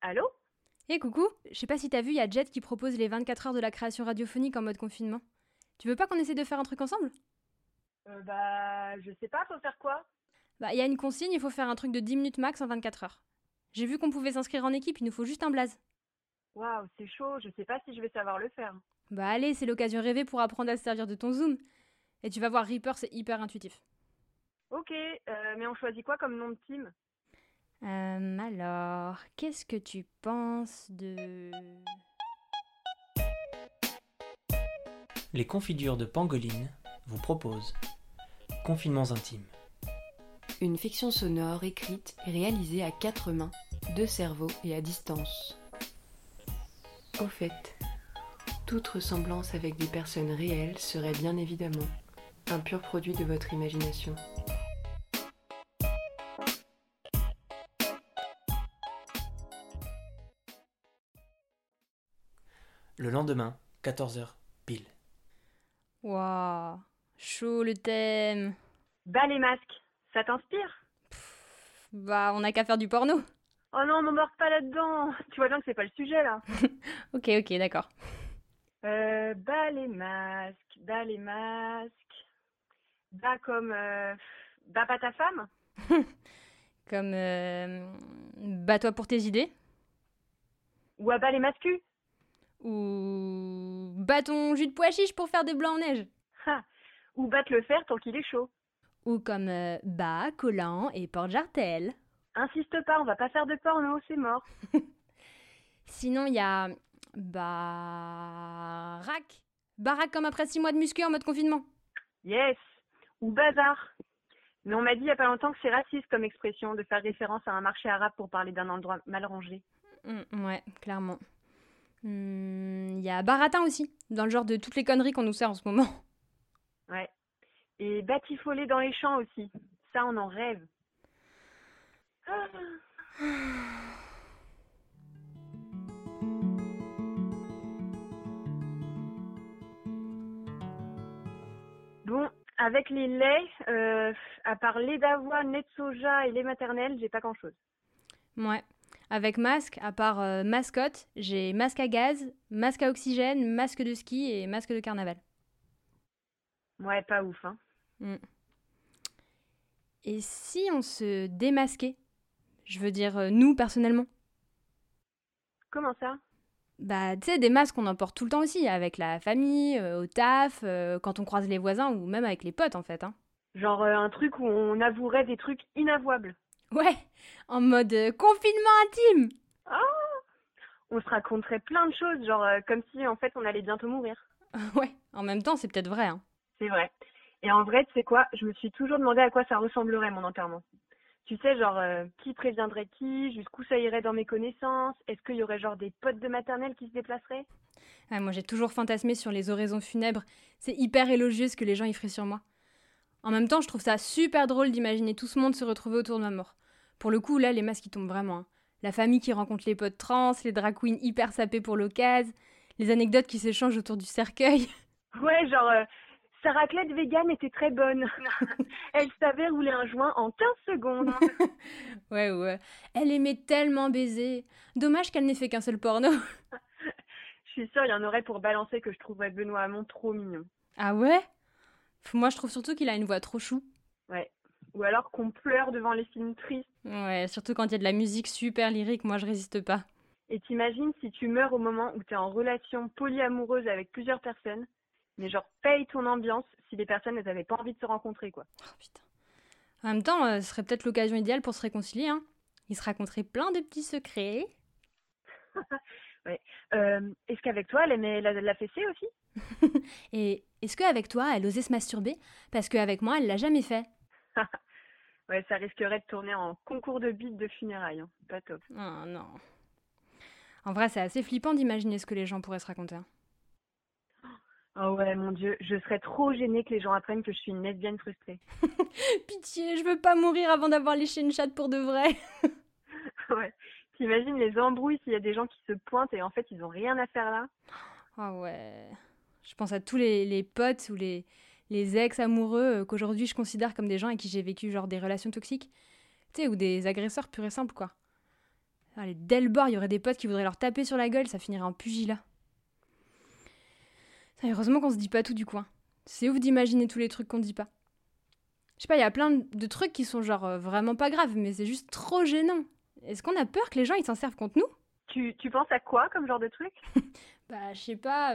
Allô? Coucou, je sais pas si t'as vu, il y a Jet qui propose les 24 heures de la création radiophonique en mode confinement. Tu veux pas qu'on essaie de faire un truc ensemble? Je sais pas, faut faire quoi? Bah, il y a une consigne, il faut faire un truc de 10 minutes max en 24 heures. J'ai vu qu'on pouvait s'inscrire en équipe, il nous faut juste un blaze. Waouh, c'est chaud, je sais pas si je vais savoir le faire. Bah allez, c'est l'occasion rêvée pour apprendre à se servir de ton Zoom. Et tu vas voir, Reaper, c'est hyper intuitif. Ok, mais on choisit quoi comme nom de team? Alors, qu'est-ce que tu penses de... Les confitures de Pangolin vous proposent Confinements intimes. Une fiction sonore écrite et réalisée à 4 mains, 2 cerveaux et à distance. Au fait, toute ressemblance avec des personnes réelles serait bien évidemment un pur produit de votre imagination. Le lendemain, 14h pile. Waouh, chaud le thème. Bah les masques, ça t'inspire? Bah, on a qu'à faire du porno. Oh non, m'embarque pas là-dedans, tu vois bien que c'est pas le sujet là. Ok, d'accord. Bah les masques. Bah comme, bah pas ta femme? Comme... Bats-toi pour tes idées. Ou à bah les mascus? Ou bâton jus de pois chiche pour faire des blancs en neige. Ha. Ou battre le fer tant qu'il est chaud. Ou comme bas, collant et porte-jartel. Insiste pas, on va pas faire de porno, c'est mort. Sinon, il y a baraque. Baraque comme après 6 mois de muscu en mode confinement. Yes. Ou bazar. Mais on m'a dit il y a pas longtemps que c'est raciste comme expression de faire référence à un marché arabe pour parler d'un endroit mal rangé. Ouais, clairement. Il y a baratin aussi, dans le genre de toutes les conneries qu'on nous sert en ce moment. Ouais. Et batifoler dans les champs aussi. Ça, on en rêve. Ah. Bon, avec les laits, à part lait d'avoine, lait de soja et lait maternel, j'ai pas grand-chose. Ouais. Avec masque, à part mascotte, j'ai masque à gaz, masque à oxygène, masque de ski et masque de carnaval. Ouais, pas ouf, hein. Mm. Et si on se démasquait? Je veux dire, nous, personnellement. Comment ça? Bah, tu sais, des masques on en porte tout le temps aussi, avec la famille, au taf, quand on croise les voisins ou même avec les potes en fait. Hein. Genre un truc où on avouerait des trucs inavouables. Ouais, en mode confinement intime. Ah, on se raconterait plein de choses, genre comme si en fait on allait bientôt mourir. Ouais, en même temps, c'est peut-être vrai. Hein. C'est vrai. Et en vrai, tu sais quoi? Je me suis toujours demandé à quoi ça ressemblerait mon enterrement. Tu sais, genre, qui préviendrait qui? Jusqu'où ça irait dans mes connaissances? Est-ce qu'il y aurait genre des potes de maternelle qui se déplaceraient? Ouais, moi, j'ai toujours fantasmé sur les oraisons funèbres. C'est hyper élogieux ce que les gens y feraient sur moi. En même temps, je trouve ça super drôle d'imaginer tout ce monde se retrouver autour de ma mort. Pour le coup, là, les masques, ils tombent vraiment. Hein. La famille qui rencontre les potes trans, les drag queens hyper sapés pour l'occasion, les anecdotes qui s'échangent autour du cercueil. Ouais, genre, sa raclette végane était très bonne. Elle savait rouler un joint en 15 secondes. Ouais. Elle aimait tellement baiser. Dommage qu'elle n'ait fait qu'un seul porno. Je suis sûre, il y en aurait pour balancer que je trouverais Benoît Hamon trop mignon. Ah ouais? Moi, je trouve surtout qu'il a une voix trop chou. Ouais. Ou alors qu'on pleure devant les films tristes. Ouais, surtout quand il y a de la musique super lyrique, moi je résiste pas. Et t'imagines si tu meurs au moment où t'es en relation polyamoureuse avec plusieurs personnes, mais genre paye ton ambiance si les personnes elles avaient pas envie de se rencontrer quoi. Oh putain. En même temps, ce serait peut-être l'occasion idéale pour se réconcilier, hein. Ils se raconteraient plein de petits secrets. Ouais. Est-ce qu'avec toi elle aimait la fessée aussi? Et est-ce qu'avec toi, elle osait se masturber? Parce qu'avec moi, elle l'a jamais fait. Ouais, ça risquerait de tourner en concours de bites de funérailles, hein. Pas top. Oh non. En vrai, c'est assez flippant d'imaginer ce que les gens pourraient se raconter. Hein. Oh ouais, mon Dieu, je serais trop gênée que les gens apprennent que je suis une lesbienne frustrée. Pitié, je veux pas mourir avant d'avoir léché une chatte pour de vrai. Ouais. T'imagines les embrouilles s'il y a des gens qui se pointent et en fait ils ont rien à faire là? Ah ouais. Je pense à tous les potes ou les ex-amoureux qu'aujourd'hui je considère comme des gens avec qui j'ai vécu genre des relations toxiques. Tu sais, ou des agresseurs purs et simples, quoi. Allez, dès le bord, il y aurait des potes qui voudraient leur taper sur la gueule, ça finirait en pugilat. Heureusement qu'on se dit pas tout du coup. C'est ouf d'imaginer tous les trucs qu'on dit pas. Je sais pas, il y a plein de trucs qui sont genre vraiment pas graves, mais c'est juste trop gênant. Est-ce qu'on a peur que les gens ils s'en servent contre nous ? Tu penses à quoi comme genre de truc ? Bah, je sais pas,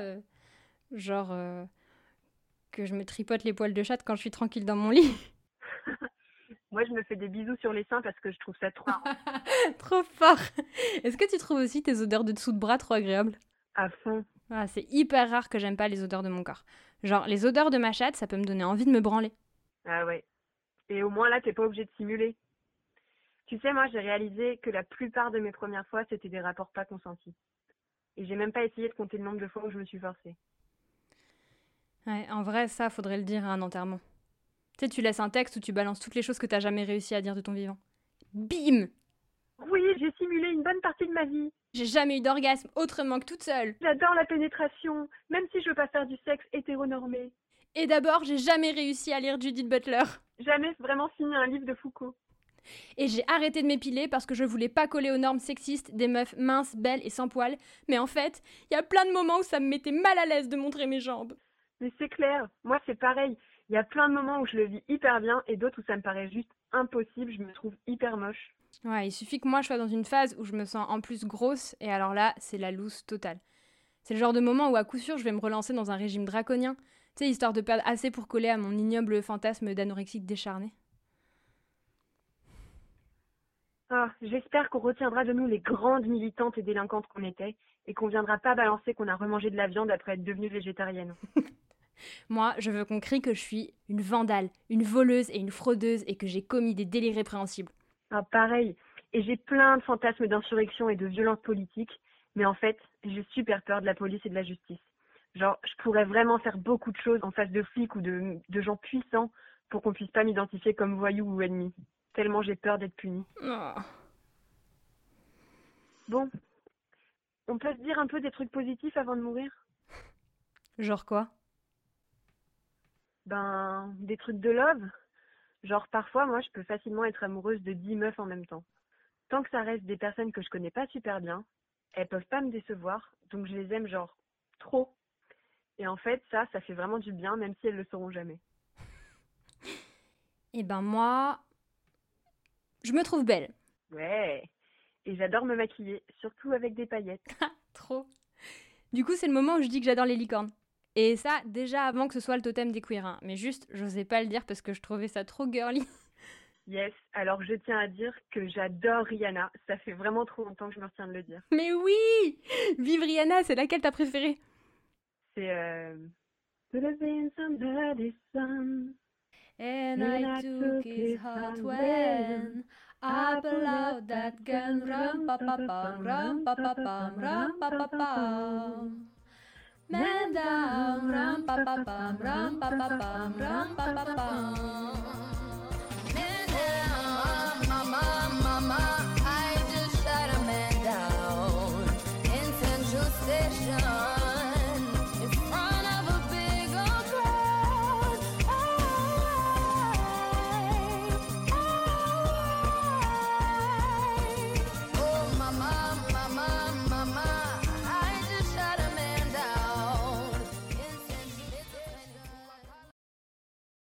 que je me tripote les poils de chatte quand je suis tranquille dans mon lit. Moi, je me fais des bisous sur les seins parce que je trouve ça trop marrant. Trop fort. Est-ce que tu trouves aussi tes odeurs de dessous de bras trop agréables ? À fond. Ah, c'est hyper rare que j'aime pas les odeurs de mon corps. Genre, les odeurs de ma chatte, ça peut me donner envie de me branler. Ah ouais. Et au moins là, t'es pas obligé de simuler. Tu sais, moi, j'ai réalisé que la plupart de mes premières fois, c'était des rapports pas consentis. Et j'ai même pas essayé de compter le nombre de fois où je me suis forcée. Ouais, en vrai, ça, faudrait le dire à un enterrement. Tu sais, tu laisses un texte où tu balances toutes les choses que t'as jamais réussi à dire de ton vivant. Bim ! Oui, j'ai simulé une bonne partie de ma vie. J'ai jamais eu d'orgasme autrement que toute seule. J'adore la pénétration, même si je veux pas faire du sexe hétéronormé. Et d'abord, j'ai jamais réussi à lire Judith Butler. Jamais vraiment fini un livre de Foucault. Et j'ai arrêté de m'épiler parce que je voulais pas coller aux normes sexistes des meufs minces, belles et sans poils. Mais en fait, il y a plein de moments où ça me mettait mal à l'aise de montrer mes jambes. Mais c'est clair, moi c'est pareil. Il y a plein de moments où je le vis hyper bien et d'autres où ça me paraît juste impossible, je me trouve hyper moche. Ouais, il suffit que moi je sois dans une phase où je me sens en plus grosse et alors là, c'est la loose totale. C'est le genre de moment où à coup sûr je vais me relancer dans un régime draconien, tu sais, histoire de perdre assez pour coller à mon ignoble fantasme d'anorexique décharné. Ah, j'espère qu'on retiendra de nous les grandes militantes et délinquantes qu'on était et qu'on viendra pas balancer qu'on a remangé de la viande après être devenue végétarienne. Moi, je veux qu'on crie que je suis une vandale, une voleuse et une fraudeuse et que j'ai commis des délits répréhensibles. Ah, pareil. Et j'ai plein de fantasmes d'insurrection et de violence politique, mais en fait, j'ai super peur de la police et de la justice. Genre, je pourrais vraiment faire beaucoup de choses en face de flics ou de gens puissants pour qu'on puisse pas m'identifier comme voyou ou ennemi. Tellement j'ai peur d'être punie. Oh. Bon, on peut se dire un peu des trucs positifs avant de mourir ? Genre quoi ? Ben, des trucs de love. Genre, parfois, moi, je peux facilement être amoureuse de 10 meufs en même temps. Tant que ça reste des personnes que je connais pas super bien, elles peuvent pas me décevoir, donc je les aime genre trop. Et en fait, ça fait vraiment du bien, même si elles le sauront jamais. Eh ben moi, je me trouve belle. Ouais. Et j'adore me maquiller, surtout avec des paillettes. Trop. Du coup, c'est le moment où je dis que j'adore les licornes. Et ça, déjà avant que ce soit le totem des queers, hein. Mais juste, j'osais pas le dire parce que je trouvais ça trop girly. Yes, alors je tiens à dire que j'adore Rihanna. Ça fait vraiment trop longtemps que je me retiens de le dire. Mais oui ! Vive Rihanna, c'est laquelle t'as préférée ? C'est To live in somebody's sun. And I took his heart when I pulled out that gun. Rum pa pa pam, rum pa pa pam, rum pa pa pam. Man down, rum pa pa pam, rum pa pa pam, rum pa pa pam.